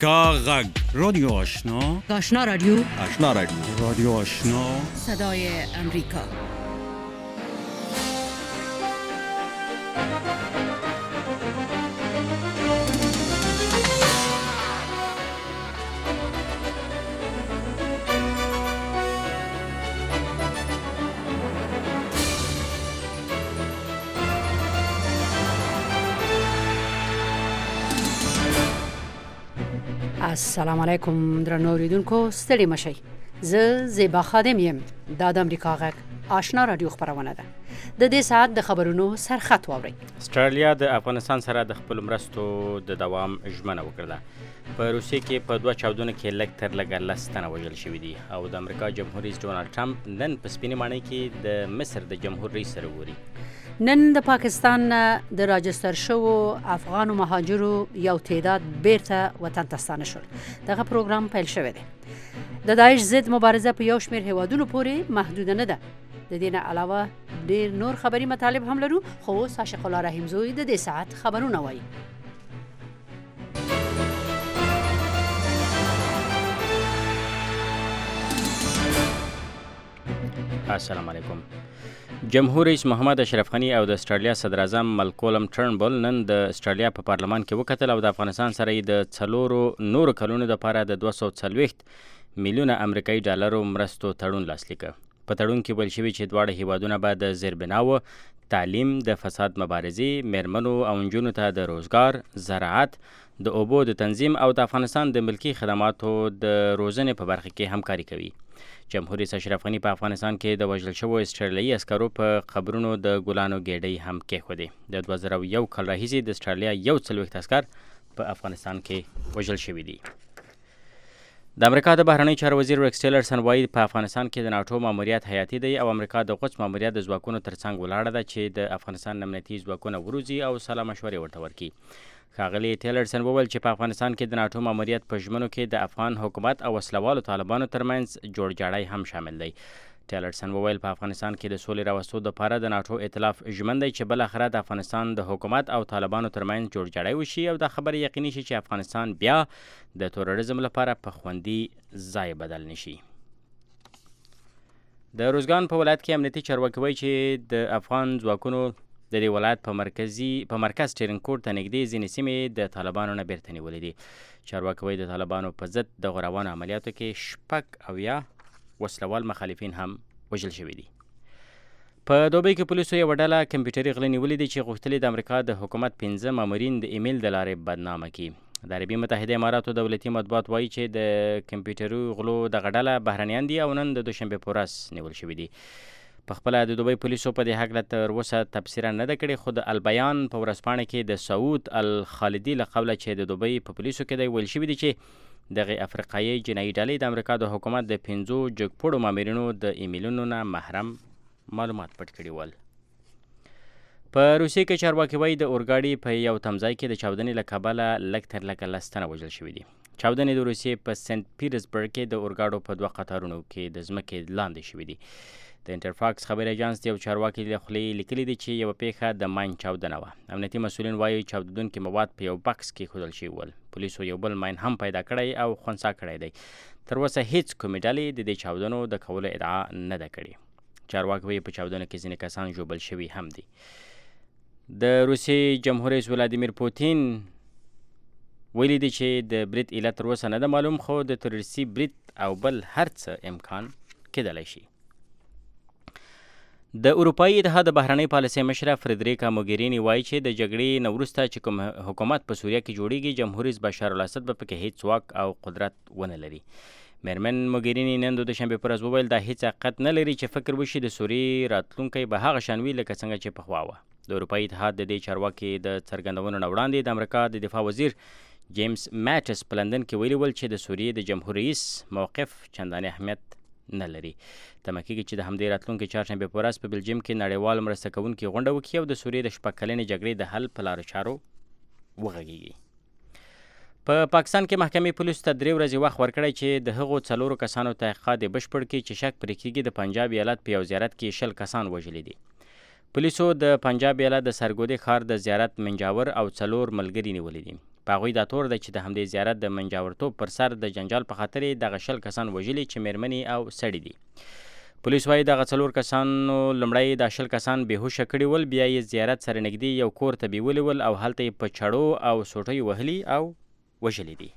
کاغذ رادیو آشنا، آشنا رادیو، آشنا رادیو، رادیو آشنا، صدای امریکا. السلام علیکم درنو اوریدونکو، ستړي مشئ. زه زیبا خادم یم. دا د امریکا غږ آشنا رادیو خبرونه ده. د دې ساعت د خبرونو سرخط واورئ. استرالیا د افغانستان سره د خپل مرستو د دوام ژمنه وکړه. په روسیې کې په 2 چاودنو کې لږ تر لږه 10 تنه وژل شوي دي او د امریکا جمهور رئیس ډونالډ ټرمپ نن په سپینې ماڼۍ کې د مصر د جمهور رئیس سره وګوري. نن د پاکستان د راجستر شوو افغانو مهاجرو یو تعداد بیرته وطن ته ستانه شول. دغه پروګرام پیل شوی دی. د داعش ضد مبارزه په یو شمېر هیوادونو پورې محدوده نه ده. د دې نه علاوه ډېر نور خبري مطالب هم لرو، خو اوس عاشق الله رحیم زوی د دې ساعت خبرونه وایي. السلام علیکم. جمهور رئیس محمد اشرف غنی او د استرالیا صدر اعظم مالکولم ټرنبل نن د استرالیا په پارلمان کې وکتل او د افغانستان سره یې د 4 نورو کلونو لپاره د 240 میلیونه امریکایي ډالرو مرستو تړون لاسلیک کړ. په تړون کې ویل شوي چې دواړه هیوادونه به د زیربناو، تعلیم، د فساد مبارزې، میرمنو او نجونو ته د روزګار، زراعت، د اوبو د تنظیم او د افغانستان د ملکي خدماتو د روزنې په برخه کې همکاري کوي. جمهور رئیس اشرف غنی په افغانستان کې د وژل شوو استرالیایي عسکرو په قبرونو د ګلانو ګېډۍ هم کېښودې. د 2001 کال راهیسې د استرالیا 41 عسکر په افغانستان کې وژل شوي دي. د امریکا د بهرنیو چارو وزیر ریکس ټیلرسن وایي په افغانستان کې د ناټو ماموریت حیاتي دی او امریکا د قدس ماموریت د ځواکونو ترڅنګ ولاړه ده چې د افغانستان امنیتي ځواکونه وروزي او سلا مشورې ورته ورکړي. ښاغلي ټیلرسن وویل چې په افغانستان کې د ناټو ماموریت په ژمنو کې د افغان حکومت او وسلوالو طالبانو ترمنځ جوړجاړی هم شامل دی. ټیلرسن وویل په افغانستان کې د سولې راوستو لپاره د ناټو ائتلاف ژمن دی چې بالاخره د افغانستان د حکومت او طالبانو ترمنځ جوړجاړی وشي او دا خبره یقیني شي چې افغانستان بیا د تروریزم لپاره په خوندي ځای بدل نشي. د روزګان په ولایت کې امنیتي چارواکي وایي چې د افغان ځواکونو د دې ولایت په مرکز ټرینکوټ ته نږدې ځینې سیمې د طالبانو نه بیرته نیولې دي. چارواکي وایي د طالبانو په ضد د غوروانو عملیاتو کې 6 وسلوال مخالفین هم وژل شوي دي. په دوبۍ کې پولیسو یوه ډله کمپیوټري غله نیولې دي چې غوښتلې د امریکا د حکومت 15 مامورین د ایمیل د لارې بدنامه کړي. د عربي متحده اماراتو دولتي مطبوعات وایي چې د کمپیوټري غلو دغه ډله بهرنیان دي او نن د دوشنبې په ورځ نیول شوي دي. په خپله د دوبۍ پولیسو په دې هکله تر اوسه تبصره نه ده کړې، خو د البیان په ورځپاڼه کې د سعود الخالدي له قوله چې د دوبۍ په پولیسو کې دی ویل شوي دي چې دغه افریقایي جنایي ډلې د امریکا د حکومت د 5 جګپوړو مامورینو د ایمیلونو نه محرم معلومات پټ کړي ول. په روسیې کې چارواکي وایي د اورګاډي په یو تمځای کې د چاودنې له کبله لږ تر لږه 10 تنه وژل شوي دي. چاودنې د روسیې په سنت پیټرزبرګ کې د اورګاډو په 2 قطارونو کې د ځمکې لاندې شوي دي. د انټرفاکس خبر ایجانس د یو چارواکي له خولې لیکلي دي چې یوه پیښه د ماین چاودنه وه. امنیتي مسؤلین وایي چاودونکي مواد په یو بکس کې ښودل شوي ول. پولیسو یو بل ماین هم پیدا کړی او خنثی کړی دی. تر اوسه هیڅ کومې ډلې د دې چاودنو د کولو ادعا نه ده کړې. چارواکي وایي په چاودنو کې ځینې کسان ژوبل شوي هم دي. د روسیې جمهور رئیس ولادیمیر پوتین ویلي دي چې د برید علت تر اوسه نه ده معلوم، خو د تروریستي برید او بل هر څه امکان کېدلی شي. د اروپایي اتحاد د بهرنۍ پالیسۍ مشره فریدریکا موګریني وایي چې د جګړې نه وروسته چې کوم حکومت په سوریه کې جوړیږي، جمهور رئیس بشار الاسد به پکې هیڅ واک او قدرت ونه لري. میرمن موګریني نن د دوشنبې په ورځ وویل دا هیڅ حقیقت نه لري چې فکر وشي د سوریې راتلونکی به هغه شان وي لکه څنګه چې پخوا وه. د اروپایي اتحاد د دې چارواکي د څرګندونو نه وړاندې د امریکا د دفاع وزیر جیمز ماټس په لندن کې ویلي ول چې د سوریې د جمهور رئیس موقف چندانې اهمیت نه لري. تمه کېږي چې د همدې راتلونکي چهارشنبې په ورځ په بلجیم کې نړیوال مرسته کوونکي غونډه وکړي او د سوریې د 6 کلنې جګړې د حل په لارو چارو وغږیږي. په پاکستان کې محکمې پولیسو ته 3 ورځې وخت ورکړی چې د هغو 4 کسانو تحقیقات بشپړ کړي چې شک پرې کېږي د پنجاب ایالت په یو زیارت کې 20 کسان وژلي دي. پولیسو د پنجاب ایالت د سرګودي ښار د زیارت منجاور او 4 ملګري نیولي دي. په هغوی دا تور ده چې د همدې زیارت د منجاورتوب پر سر د جنجال په خاطر یې دغه 20 کسان وژلي چې میرمنې او سړي دي. پولیس وایي دغه 4 کسانو لومړی دا 20 کسان بېهوشه کړي ول، بیا یې زیارت سره نږدې یو کور ته بیولي ول او هلته یې په چړو او سوټیو وهلي او وژلي دي.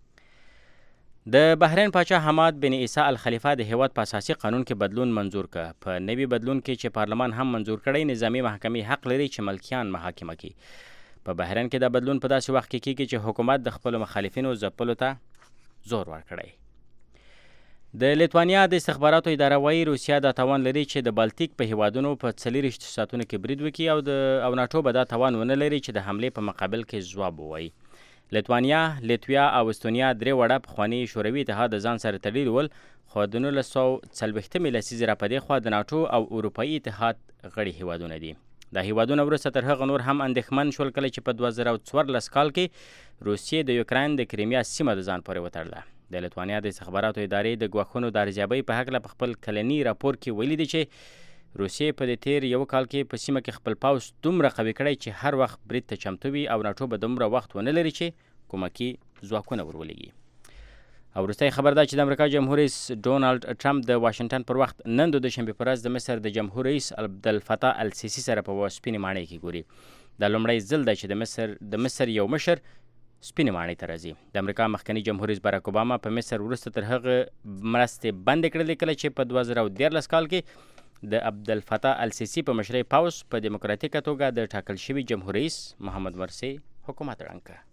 د بحرین پاچا حماد بن عیسی الخلیفه د هیواد په اساسي قانون کې بدلون منظور کړ. په نوي بدلون کې چې پارلمان هم منظور کړی، نظامي محکمې حق لري چې ملکیان محاکمه کړي. په بحرین کې دا بدلون په داسې وخت کې کېږي چې حکومت د خپلو مخالفینو ځپلو ته زور ورکړی. د لیتوانیا د استخباراتو اداره وایي روسیه دا توان لري چې د بالتیک په هیوادونو په 40 ساعتونو کې برید وکړي او ناټو به دا توان ونه لري چې د حملې په مقابل کې ځواب ووایي. لیتوانیا، لیتویا او استونیا 3 وړه پخواني شوروي اتحاد د ځان سره تړلي ول، خو د 1940 لسیزې راپدې خوا د ناټو او اروپایي اتحاد غړي هیوادونه دي. دا هیوادونه وروسته تر هغه نور هم اندېښمن شول کله چې په 2014 کال کې روسیې د یوکراین د کریمیا سیمه د ځان پورې وتړله. د لیتوانیا د استخباراتو ادارې د ګواښونو د ارزیابۍ په هکله په خپل کلني راپور کې ویلي دي چې روسیې په دې تیر یو کال کې په سیمه کې خپل پوځ دومره قوي کړی چې هر وخت برید ته چمتو وي او ناټو به دومره وخت ونه لري چې کومکي ځواکونه ورولېږي. او وروستی خبر دا چې د امریکا جمهور رئیس ډونالډ ټرمپ د واشنګټن پر وخت نن د دوشنبې په ورځ د مصر د جمهور رئیس عبدالفتاح السیسي سره په سپینې ماڼۍ کې ګوري. دا لومړی ځل دی چې د مصر یو مشر سپینې ماڼۍ ته راځي. د امریکا مخکني جمهور رئیس باراک اوباما په مصر وروسته تر هغه مرستې بندې کړلې کله چې په 2013 کال کې د عبدالفتاح السیسي په مشرۍ پوځ په دیموکراتیکه توګه د ټاکل شوي جمهور رئیس محمد مرسي حکومت ړنګ کړ.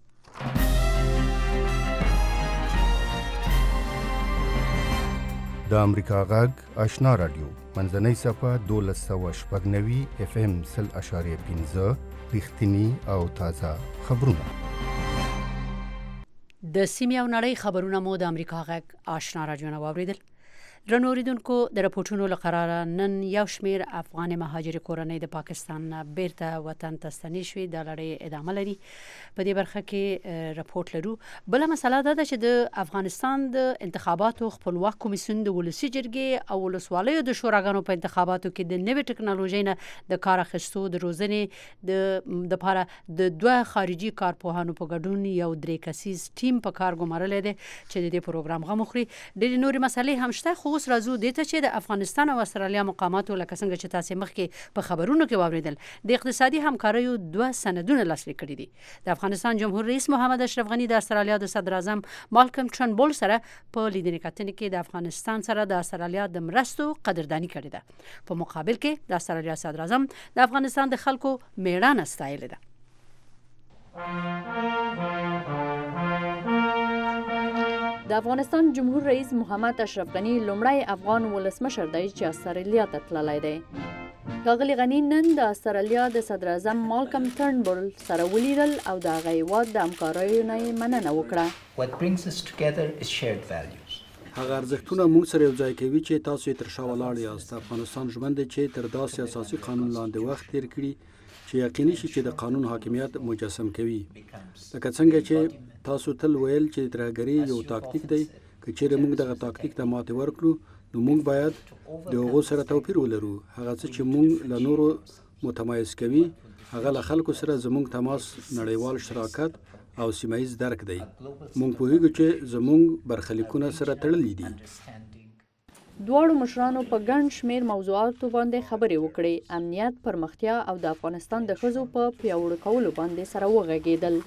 د امریکا غږ آشنا رادیو منځنۍ صفحه 1290 FM 0.5 رښتینی او تازه خبرونه. د سیمې او نړۍ خبرونه مو د امریکا غږ آشنا رادیو نه واوریدل. درنو اوریدونکو، د راپورټونو له قراره نن یو شمیر افغان مهاجر کورنۍ د پاکستان بیرته وطن ته ستنې شوې. دا لړۍ ادامه لري. په دې برخه کې راپورټ لرو. بله مسله دا ده چې د افغانستان د انتخاباتو خپلواک کمیسیون د ولسي جرګې او ولسوالیو د شوراګانو په انتخاباتو کې د نوې ټکنالوژۍ نه د کار اخیستو د روزنې د لپاره د 2 خارجي کارپوهانو په ګډون یو 3 کسیز ټیم په کار ګمارلی دی چې د دې پروګرام غم وخوري. ډېرې نورې مسلې هم شته، خو اوس راځو دې ته چې د افغانستان او استرالیا مقاماتو لکه څنګه چې تاسې مخکې په خبرونو کې واوریدل د اقتصادي همکاریو 2 سندونه لاسلیک کړي دي. د افغانستان جمهور رئیس محمد اشرف غني د استرالیا د صدر اعظم مالکم ټرنبول سره په لیدنې کتنې کې د افغانستان سره د استرالیا د مرستو قدرداني کړې ده. په مقابل کې د استرالیا صدر اعظم د افغانستان د خلکو میړانه ستایلې ده. د افغانستان جمهور رئیس محمد اشرف غني لومړی افغان ولسمشر دی چې استرالیا ته تللی دی. ښاغلي غني نن د استرالیا د صدر اعظم مالکم ټرنبول سره ولیدل او د هغه هیواد د همکاریو نه یې مننه وکړه. What brings us together is shared values. هغه ارزښتونه موږ سره یوځای کوي چې تاسو یې تر شا ولاړ یاست. افغانستان ژمن دی چې تر داسې اساسي قانون لاندې وخت تیر کړي چې یقیني شي چې د قانون حاکمیت مجسم کوي. لکه څنګه چې تاسو تل ویل چې ترهګري یو تاکتیک دی، که چیرې موږ دغه تاکتیک ته ماتې ورکړو نو موږ باید د هغو سره توپیر ولرو. هغه څه چې موږ له نورو متمایز کوي هغه له خلکو سره زموږ تماس، نړیوال شراکت او سیمایز درک دی. موږ پوهیږو چې زموږ برخلیکونه سره تړلي دي. دواړو مشرانو په ګڼ شمېر موضوعاتو باندې خبرې وکړې. امنیت، پرمختیا او د افغانستان د ښځو په پیاوړي کولو باندې سره وغږېدل.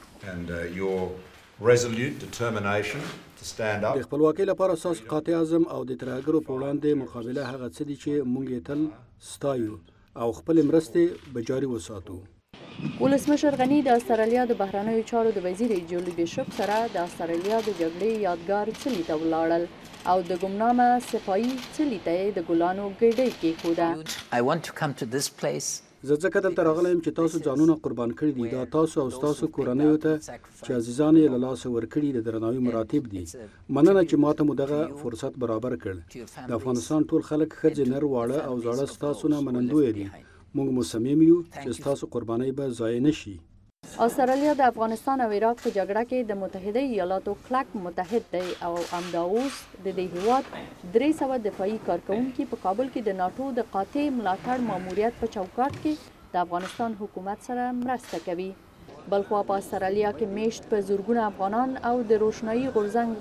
د خپلواکۍ لپاره ستاسو قاطع عزم او د ترهګرو په وړاندې مقابله هغه څه دي چې موږ یې تل ستایو او خپلې مرستې به جاري وساتو. ولسمشر غني د استرالیا د بهرنیو چارو د وزیر جولي بیشپ سره د استرالیا د جګړې یادګار څلي ته ولاړل او د ګمنامه سپایي څلي ته د ګلانو ګېډۍ کېښوده. I want to come to this place. زه ځکه دلته راغلی یم چې تاسو ځانونه قربان کړي دي. دا تاسو او ستاسو کورنیو ته چې عزیزان یې له لاسه ورکړي د درناوي مراتب دي. مننه چې ماته مو دغه فرصت برابر کړ. د افغانستان ټول خلک، ښځې، نر، واړه او زاړه ستاسو نه منندوی دي. موږ مصمم یو چې ستاسو قربانۍ به ضایع نه شي. استرالیا د افغانستان او عراق په جګړه کې د متحده ایالاتو کلک متحد دی او همدا اوس د دې هیواد 300 دفاعي کارکونکي په کابل کې د ناتو د قاطع ملاتړ ماموریت په چوکاټ کې د افغانستان حکومت سره مرسته کوي. بلخوا په استرالیا کې میشت په زورګونه افغانان او د روشنايي غورځنګ